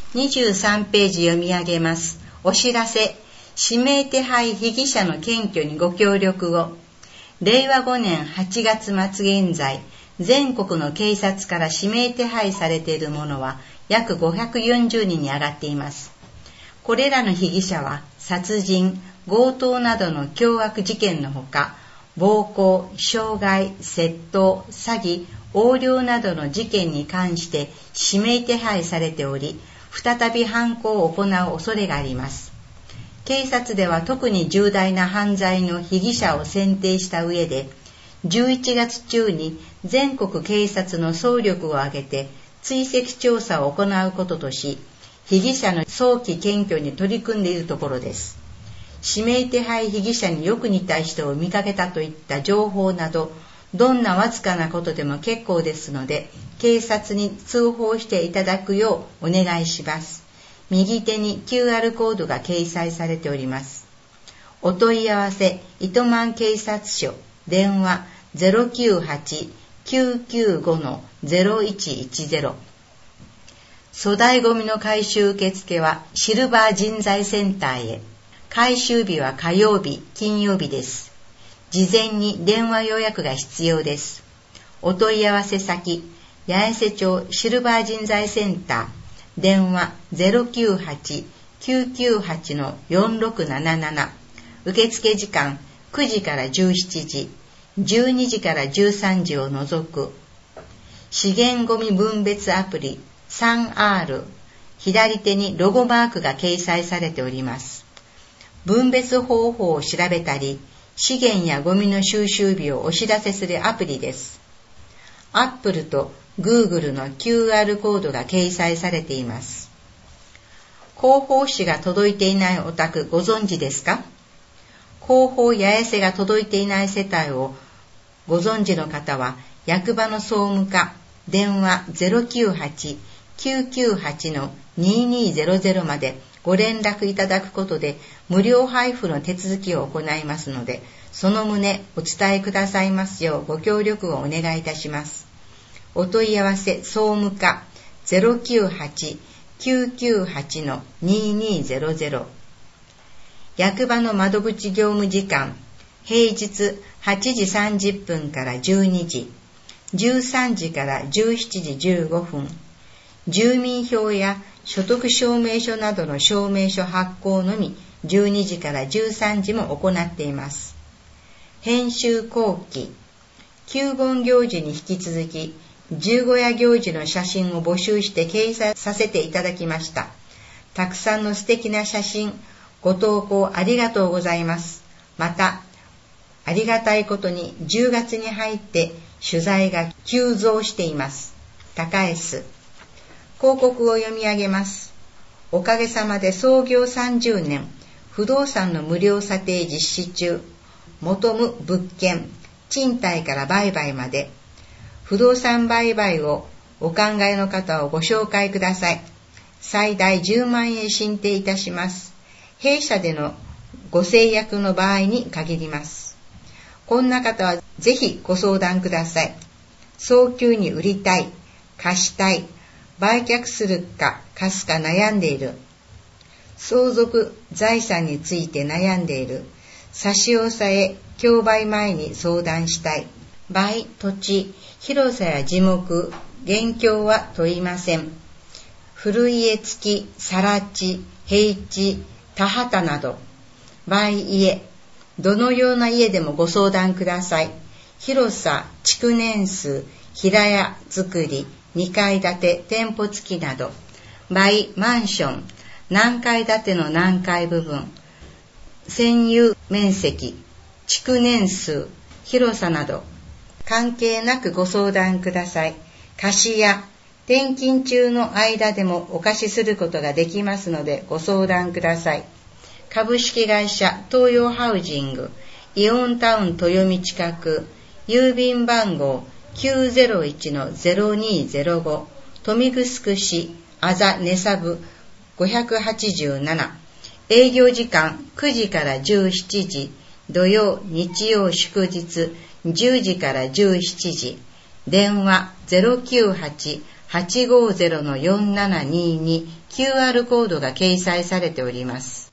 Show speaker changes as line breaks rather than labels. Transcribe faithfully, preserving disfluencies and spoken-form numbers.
にじゅうさんページ読み上げます。お知らせ。指名手配被疑者の検挙にご協力を。れいわごねんはちがつまつ現在、全国の警察から指名手配されている者は約ごひゃくよんじゅうにんに上がっています。これらの被疑者は殺人、強盗などの凶悪事件のほか、暴行、傷害、窃盗、詐欺、横領などの事件に関して指名手配されており、再び犯行を行う恐れがあります。警察では特に重大な犯罪の被疑者を選定した上で、じゅういちがつ中に全国警察の総力を挙げて追跡調査を行うこととし、被疑者の早期検挙に取り組んでいるところです。指名手配被疑者によく似た人を見かけたといった情報など、どんなわずかなことでも結構ですので、警察に通報していただくようお願いします。右手に キューアール コードが掲載されております。お問い合わせ、糸満警察署、電話 ゼロきゅうはち きゅうきゅうご ゼロいちいちゼロ。粗大ごみの回収受付はシルバー人材センターへ。回収日は火曜日、金曜日です。事前に電話予約が必要です。お問い合わせ先、八重瀬町シルバー人材センター、電話 ゼロきゅうはち きゅうきゅうはち よんろくなななな。受付時間くじからじゅうしちじ、じゅうにじからじゅうさんじを除く。資源ごみ分別アプリ スリーアール、左手にロゴマークが掲載されております。分別方法を調べたり、資源やゴミの収集日をお知らせするアプリです。Apple と Google の キューアール コードが掲載されています。広報誌が届いていないお宅ご存知ですか？広報八重瀬が届いていない世帯をご存知の方は、役場の総務課、電話 ゼロきゅうはち きゅうきゅうはち ににゼロゼロまでご連絡いただくことで無料配布の手続きを行いますので、その旨お伝えくださいますようご協力をお願いいたします。お問い合わせ総務課 ゼロきゅうはち きゅうきゅうはち ににゼロゼロ。役場の窓口業務時間、平日はちじさんじゅっぷんからじゅうにじ、じゅうさんじからじゅうしちじじゅうごふん、住民票や所得証明書などの証明書発行のみじゅうにじからじゅうさんじも行っています。編集後期、旧盆行事に引き続き十五夜行事の写真を募集して掲載させていただきました。たくさんの素敵な写真ご投稿ありがとうございます。またありがたいことにじゅうがつに入って取材が急増しています。高 S。 広告を読み上げます。おかげさまで創業さんじゅうねん、不動産の無料査定実施中。求む物件、賃貸から売買まで、不動産売買をお考えの方をご紹介ください。最大じゅうまんえん進呈いたします。弊社でのご制約の場合に限ります。こんな方はぜひご相談ください。早急に売りたい、貸したい、売却するか貸すか悩んでいる、相続財産について悩んでいる、差し押さえ、競売前に相談したい、売、土地、広さや地目、現況は問いません。古家付き、更地、平地、田畑など、売家、どのような家でもご相談ください。広さ、築年数、平屋造り、にかい建て、店舗付きなど、売、マンション、何階建ての何階部分、占有面積、築年数、広さなど、関係なくご相談ください。貸しや転勤中の間でもお貸しすることができますのでご相談ください。株式会社東洋ハウジング、イオンタウン豊見近く、郵便番号 きゅうゼロいちのゼロにゼロご、豊見城市あざ根サブごひゃくはちじゅうなな。営業時間くじからじゅうしちじ、土曜、日曜、祝日じゅうじからじゅうしちじ。電話 ゼロきゅうはち はちごゼロ のよんななににキューアール コードが掲載されております。